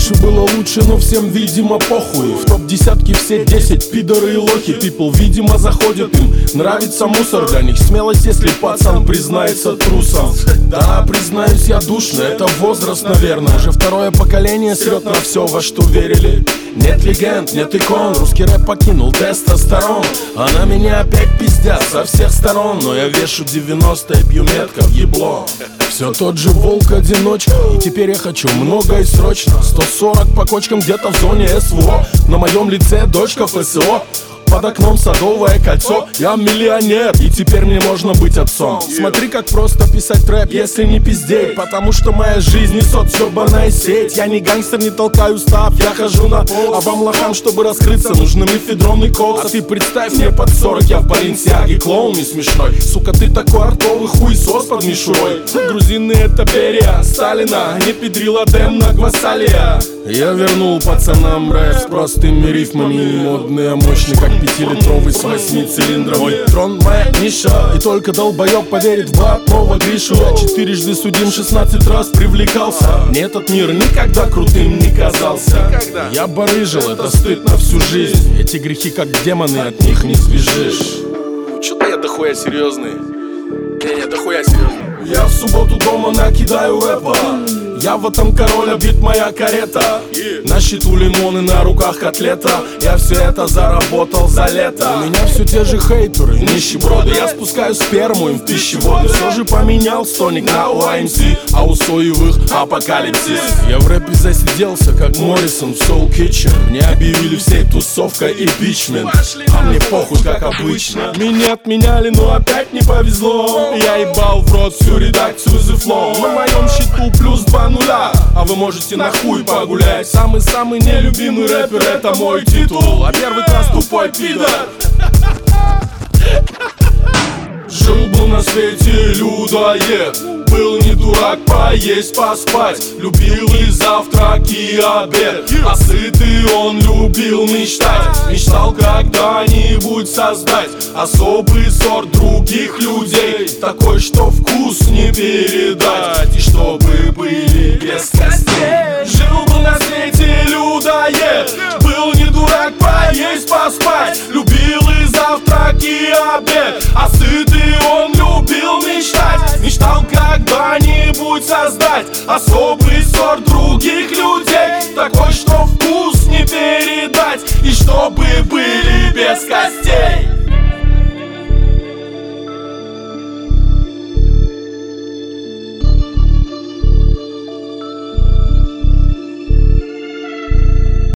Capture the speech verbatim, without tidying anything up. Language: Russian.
Раньше было лучше, но всем, видимо, похуй. В топ-десятке все десять пидоры и лохи. People, видимо, заходит, им нравится мусор. Для них смелость, если пацан признается трусом. Да, признаюсь, я душный, это возраст, наверное. Уже второе поколение срет на все, во что верили. Нет легенд, нет икон, русский рэп покинул тестостерон. А на меня опять пиздят со всех сторон. Но я вешу девяносто и бью метко в ебло. Все тот же волк-одиночка, и теперь я хочу много и срочно. Сто сорок по кочкам где-то в зоне СВО. На моем лице дочка ФСО. Под окном садовое кольцо. Я миллионер, и теперь мне можно быть отцом. Смотри, как просто писать рэп, если не пиздеть. Потому что моя жизнь несет ёбаная сеть. Я не гангстер, не толкаю став, я хожу на пол. А вам лохам, чтобы раскрыться, нужен мефедронный кол. А ты представь, мне под сорок, я в Баленсиаге, клоун не смешной. Сука, ты такой артовый хуесос под мишурой. Грузины это Берия, Сталина, не педрила Дем на Гвасалия. Я вернул пацанам рэп с простыми рифмами. Модный, а мощный, как пятилитровый с восьмицилиндровой. Трон моя ниша, и только долбоёб поверит в блатного Гришу. Я четырежды судим, шестнадцать раз привлекался. Мне этот мир никогда крутым не казался. Никогда. Я барыжил, это стыд на всю жизнь. Эти грехи как демоны, от них не сбежишь. Чё-то я дохуя серьезный. Не-не, дохуя серьезный. Я в субботу дома накидаю рэпа. Я в этом король, а бит моя карета. На счету лимоны, на руках котлета. Я все это заработал за лето. У меня все те же хейтеры, нищеброды. Я спускаю сперму им в пищеводы. Все же поменял стоник на о эм си, а у соевых апокалипсис. Я в рэпе засиделся, как Моррисон в Soul Kitchen. Мне объявили всей тусовкой и бичмен. А мне похуй, как обычно. Меня отменяли, но опять не повезло. Я ебал в рот всю редакцию The Flow. На моем счету плюс два нуля, а вы можете нахуй погулять. Самый-самый нелюбимый рэпер — это мой титул. А первый класс тупой пидор. Жил-был на свете людоед. Был не дурак поесть, поспать. Любил и завтрак, и обед. А сытый он любил мечтать. Мечтал когда-нибудь создать особый сорт других людей. Такой, что вкус не передать. И чтобы были без костей. Жил-был на свете людоед. Был не дурак поесть, поспать. Любил и завтрак, и обед. А сытый он любил мечтать. Мечтал когда-нибудь создать особый сорт других людей. Такой, что вкус не передать. И чтобы были без костей.